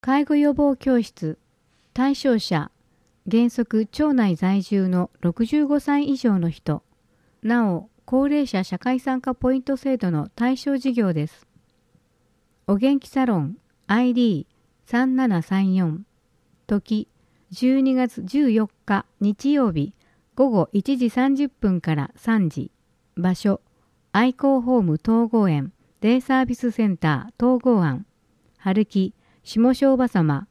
介護予防教室、対象者、原則町内在住の65歳以上の人、なお高齢者社会参加ポイント制度の対象事業です。お元気サロン ID3734 時12月14日日曜日午後1時30分から3時、場所愛好ホーム統合園デイサービスセンター統合案、春木下庄場様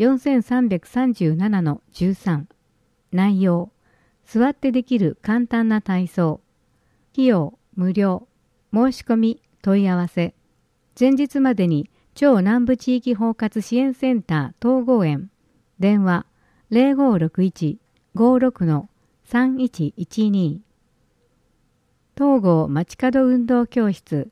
4337-13。内容、座ってできる簡単な体操。費用無料。申し込み問い合わせ。前日までに超南部地域包括支援センター統合園。電話0561-56-3112。統合街角運動教室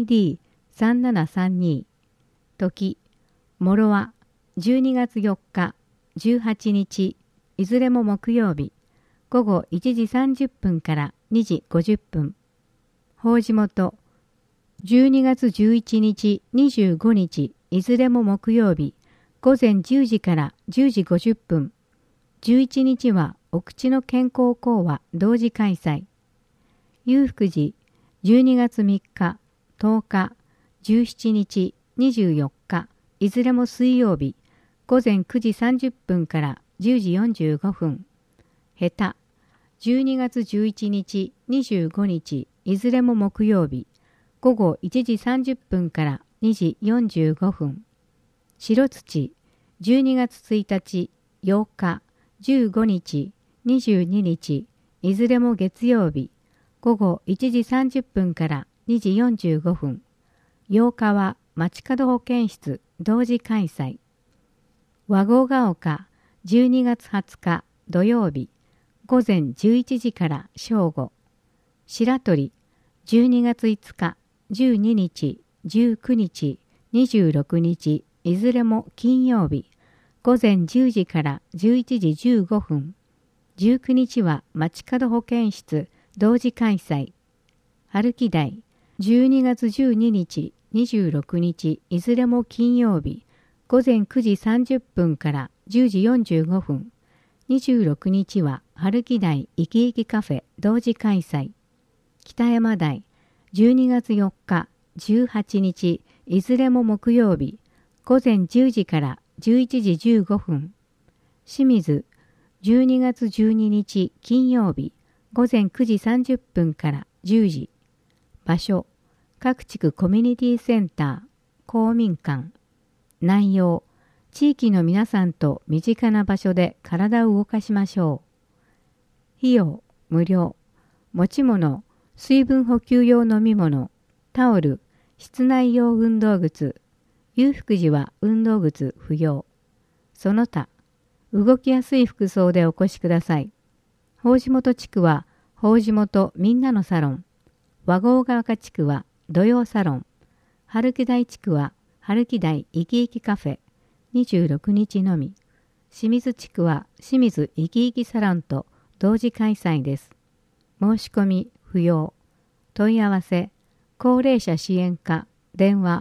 ID3732。時もろは12月4日、18日、いずれも木曜日、午後1時30分から2時50分。法事元、12月11日、25日、いずれも木曜日、午前10時から10時50分。11日はお口の健康講話同時開催。裕福寺、12月3日、10日、17日、24日、いずれも水曜日、午前9時30分から10時45分。下手、12月11日、25日、いずれも木曜日、午後1時30分から2時45分。白土、12月1日、8日、15日、22日、いずれも月曜日、午後1時30分から2時45分。8日は街角保健室同時開催。和合ヶ丘、12月20日土曜日、午前11時から正午。白鳥、12月5日、12日、19日、26日、いずれも金曜日、午前10時から11時15分。19日は街角保健室同時開催。春木台、12月12日、26日、いずれも金曜日、午前9時30分から10時45分。26日は春木台いきいきカフェ同時開催。北山台、12月4日、18日、いずれも木曜日、午前10時から11時15分。清水、12月12日、金曜日、午前9時30分から10時。場所、各地区コミュニティセンター、公民館。内容、地域の皆さんと身近な場所で体を動かしましょう。費用、無料。持ち物、水分補給用飲み物、タオル、室内用運動靴。裕福寺は運動靴不要。その他、動きやすい服装でお越しください。法事元地区は法事元みんなのサロン。和合ヶ丘地区は土曜サロン。春木台地区は春木台いきいきカフェ。26日のみ。清水地区は清水いきいきサロンと同時開催です。申し込み不要。問い合わせ、高齢者支援課、電話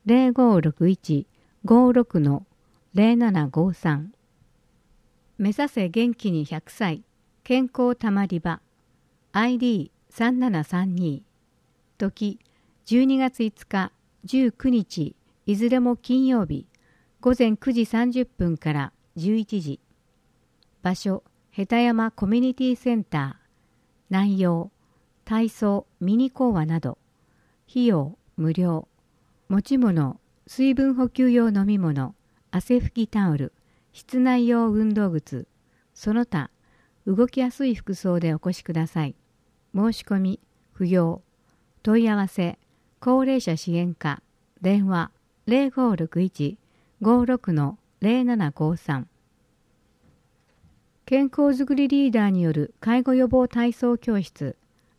0561-56-0753。目指せ元気に100歳、健康たまり場、ID3732。時、12月5日、19日、いずれも金曜日、午前9時30分から11時。場所、下手山コミュニティセンター。内容、体操、ミニ講話など。費用、無料。持ち物、水分補給用飲み物、汗拭きタオル、室内用運動靴。その他、動きやすい服装でお越しください。申し込み、不要。問い合わせ、高齢者支援課、電話0561-56-0753。健康づくりリーダーによる介護予防体操教室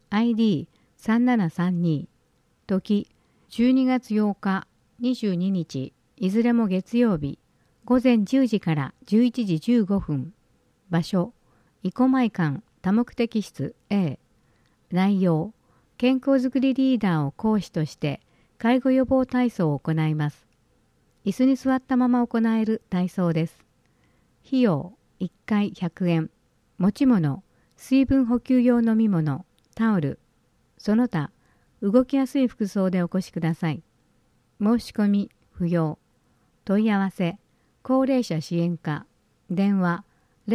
ID3732。時、12月8日、22日、いずれも月曜日、午前10時から11時15分。場所、生駒館多目的室 A。内容、健康づくりリーダーを講師として介護予防体操を行います。 椅子に座ったまま行える体操です。費用1回100円。持ち物、水分補給用飲み物、タオル、その他、動きやすい服装でお越しください。申し込み不要。問い合わせ、高齢者支援課、電話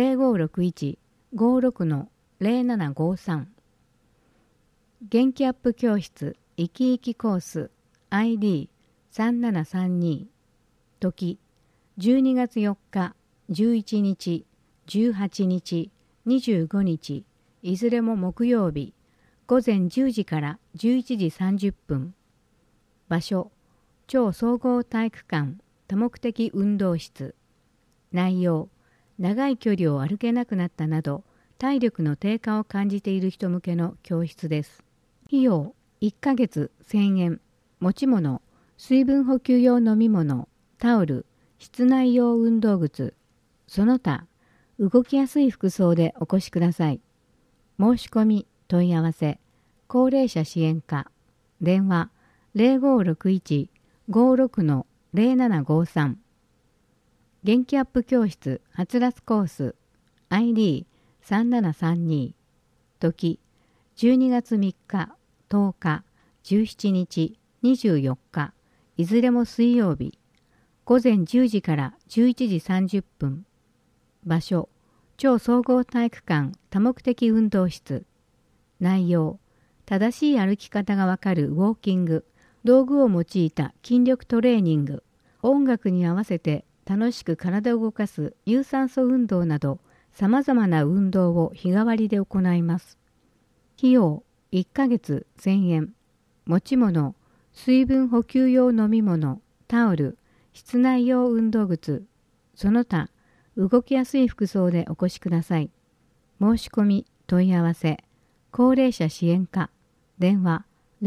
0561-56-0753。元気アップ教室、生き生きコース、ID3732。時、12月4日、11日、18日、25日、いずれも木曜日、午前10時から11時30分。場所、超総合体育館多目的運動室。内容、長い距離を歩けなくなったなど、体力の低下を感じている人向けの教室です。費用、1ヶ月1000円。持ち物、水分補給用飲み物、タオル、室内用運動靴、その他、動きやすい服装でお越しください。申し込み、問い合わせ、高齢者支援課、電話0561-56-0753。元気アップ教室、はつらつコース、ID3732。時、12月3日、10日、17日、24日、いずれも水曜日、午前10時から11時30分。場所、超総合体育館多目的運動室。内容、正しい歩き方がわかるウォーキング、道具を用いた筋力トレーニング、音楽に合わせて楽しく体を動かす有酸素運動など、様々な運動を日替わりで行います。費用、1ヶ月1000円。持ち物、水分補給用飲み物、タオル、室内用運動靴、その他、動きやすい服装でお越しください。申し込み、問い合わせ、高齢者支援課、電話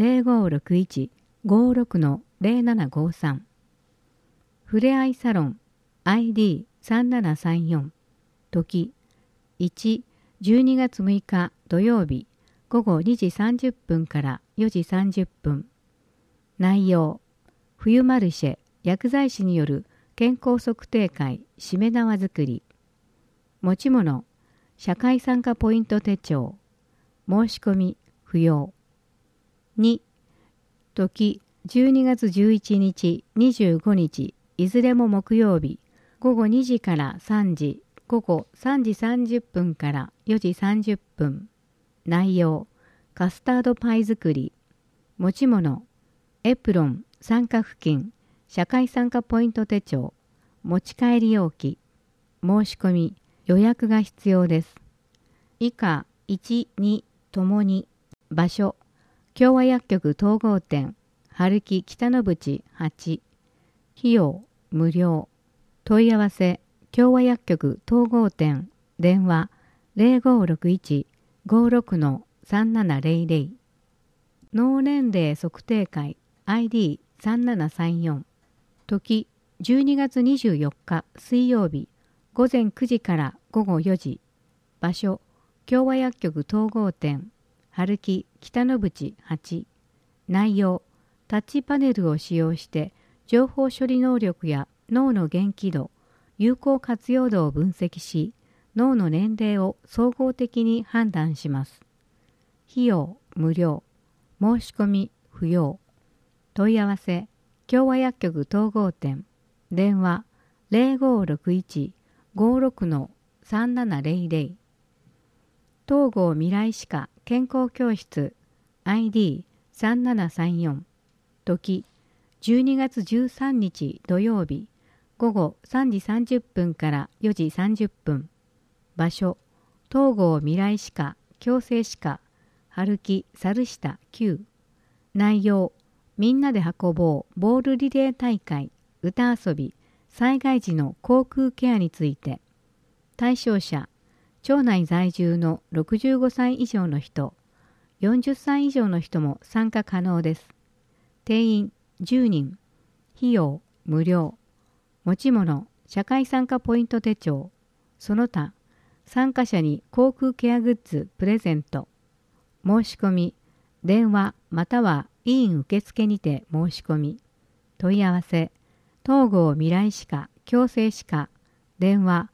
0561-56-0753。ふれあいサロン、ID3734。時、1、12月6日土曜日、午後2時30分から4時30分。内容、冬マルシェ、薬剤師による健康測定会しめ縄作り。持ち物、社会参加ポイント手帳。申し込み不要。2、時12月11日、25日、いずれも木曜日、午後2時から3時、午後3時30分から4時30分。内容、カスタードパイ作り。持ち物、エプロン、参加付近、社会参加ポイント手帳、持ち帰り容器。申し込み、予約が必要です。以下1、2ともに。場所、共和薬局統合店、春木北の淵8。費用、無料。問い合わせ、共和薬局統合店、電話0561-56-3700。脳年齢測定会 ID3734。時、12月24日水曜日、午前9時から午後4時。場所、共和薬局統合店、春木北の淵8。内容、タッチパネルを使用して情報処理能力や脳の元気度、有効活用度を分析し、脳の年齢を総合的に判断します。費用無料。申し込み不要。問い合わせ、共和薬局統合店、電話0561-56-3700。東郷未来歯科健康教室 ID3734。時、12月13日土曜日、午後3時30分から4時30分。場所、東郷未来歯科矯正歯科春木猿下9。内容、みんなで運ぼうボールリレー大会、歌遊び、災害時の口腔ケアについて。対象者、町内在住の65歳以上の人、40歳以上の人も参加可能です。定員10人。費用無料。持ち物、社会参加ポイント手帳、その他、参加者に口腔ケアグッズプレゼント。申し込み、電話または委員受付にて申し込み。問い合わせ、 統合未来歯科矯正歯科電話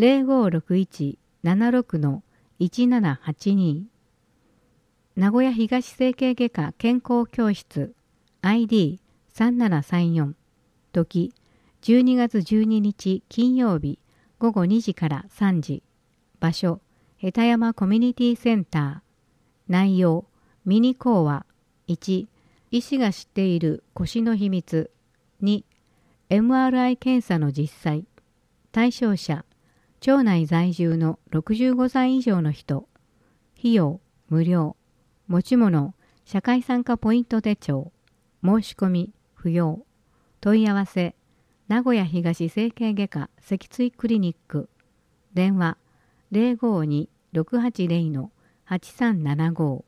0561-76-1782名古屋東整形外科健康教室 ID3734 時12月12日金曜日午後2時から3時場所へたやまコミュニティセンター内容ミニ講話1医師が知っている腰の秘密2 MRI 検査の実際対象者町内在住の65歳以上の人費用無料持ち物社会参加ポイント手帳申し込み不要問い合わせ名古屋東整形外科脊椎クリニック電話 052-680-8375